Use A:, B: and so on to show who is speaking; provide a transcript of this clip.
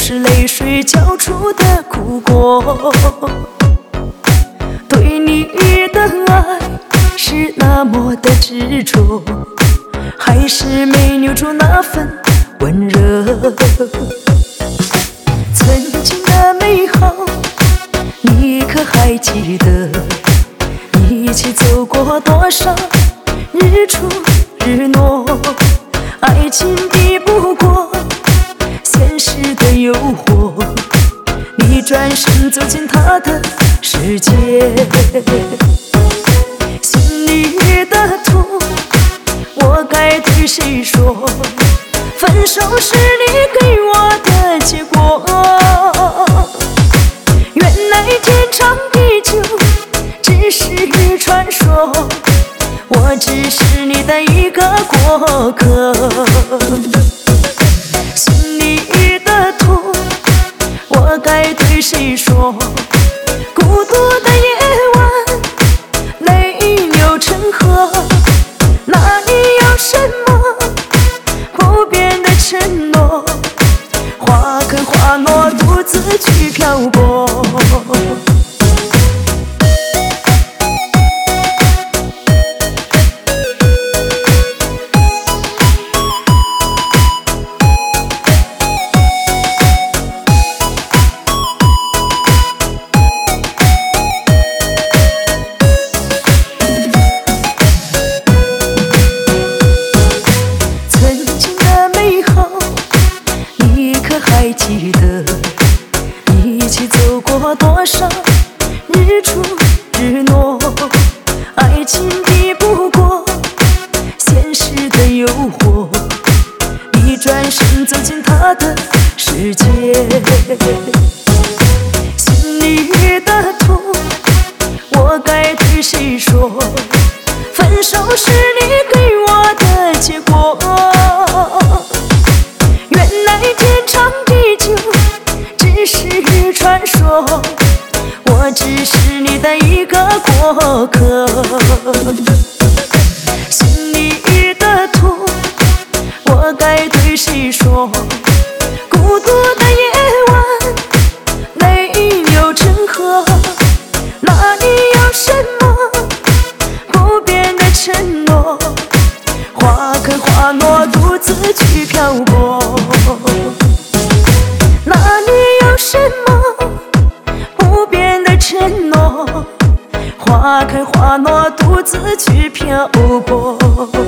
A: 是泪水交出的苦果。对你的爱是那么的执着，还是没留住那份温热。曾经的美好，你可还记得？一起走过多少日出日落，爱情抵不过现实的诱惑，你转身走进他的世界。心里的痛，我该对谁说？分手是你给我的结果。原来天长地久只是传说，我只是你的一个过客。心里的痛，我该对谁说？孤独的夜晚，泪流成河，那里有什么不变的承诺？花开花落，独自去漂泊。还记得一起走过多少日出日落，爱情抵不过现实的诱惑，你转身走进他的世界。心里的痛，我该对谁说？分手是你给我的结果。原来天长地久只是传说，我只是你的一个过客。心里的痛，我该对谁说？孤独的夜晚，泪流成河，那里有什么不变的承诺？花开花落，独自去漂泊。那里有什么不变的承诺？花开花落，独自去漂泊。